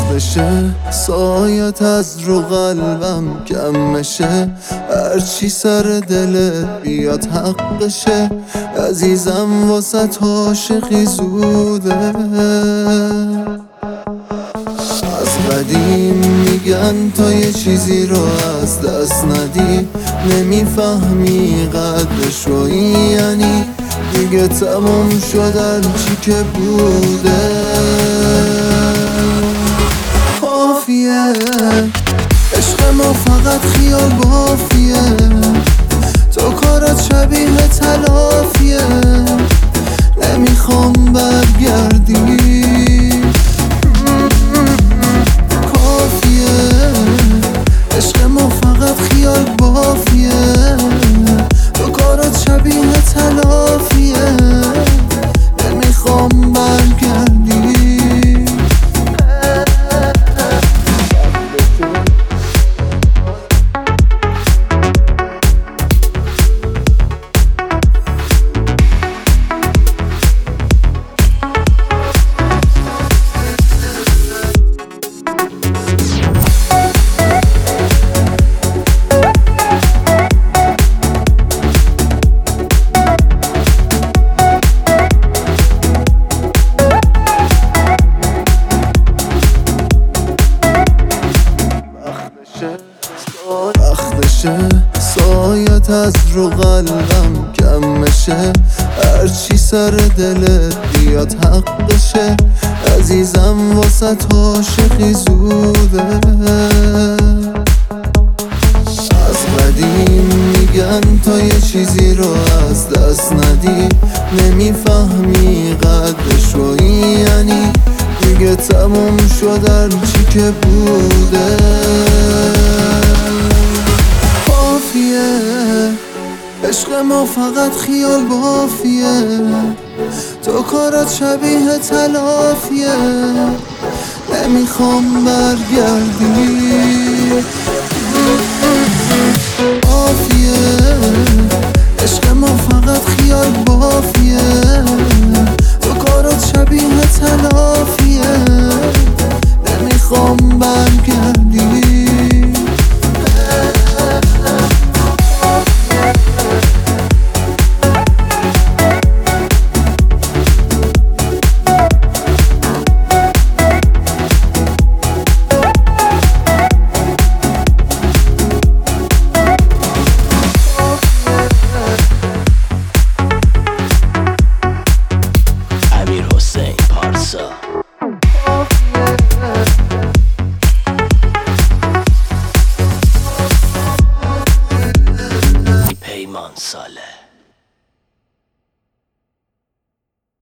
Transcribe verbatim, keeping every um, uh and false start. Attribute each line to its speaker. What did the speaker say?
Speaker 1: بشه سایت از رو قلبم کم بشه، هرچی سر دلت بیاد حقشه. عزیزم واسه عاشقی زوده، از قدیم میگن تا یه چیزی رو از دست ندی نمیفهمی قدرش رو، یعنی دیگه تموم شدن چی که بوده. کافیه عشق ما فقط خیال بافیه، تو کارات شبیه تلافیه، نمیخوام برگردی. کافیه عشق ما فقط خیال بافیه، تو کارات شبیه تلافیه، نمیخوام برگردی. وقتشه سایت از رو قلبم کم بشه، هرچی سر دلت بیاد حقشه. عزیزم واسه عاشقی زوده، از قدیم میگن تا یه چیزی رو از دست ندی نمیفهمی قدرش رو، یعنی دیگه تموم شدن چی که بوده. کافیه عشق ما فقط خیال بافیه، تو کارات شبیه تلافیه، نمیخوام برگردی. کافیه عشق ما فقط خیال بافیه، تو کارات شبیه تلافیه، نمیخوام برگردی.
Speaker 2: پیمان ساله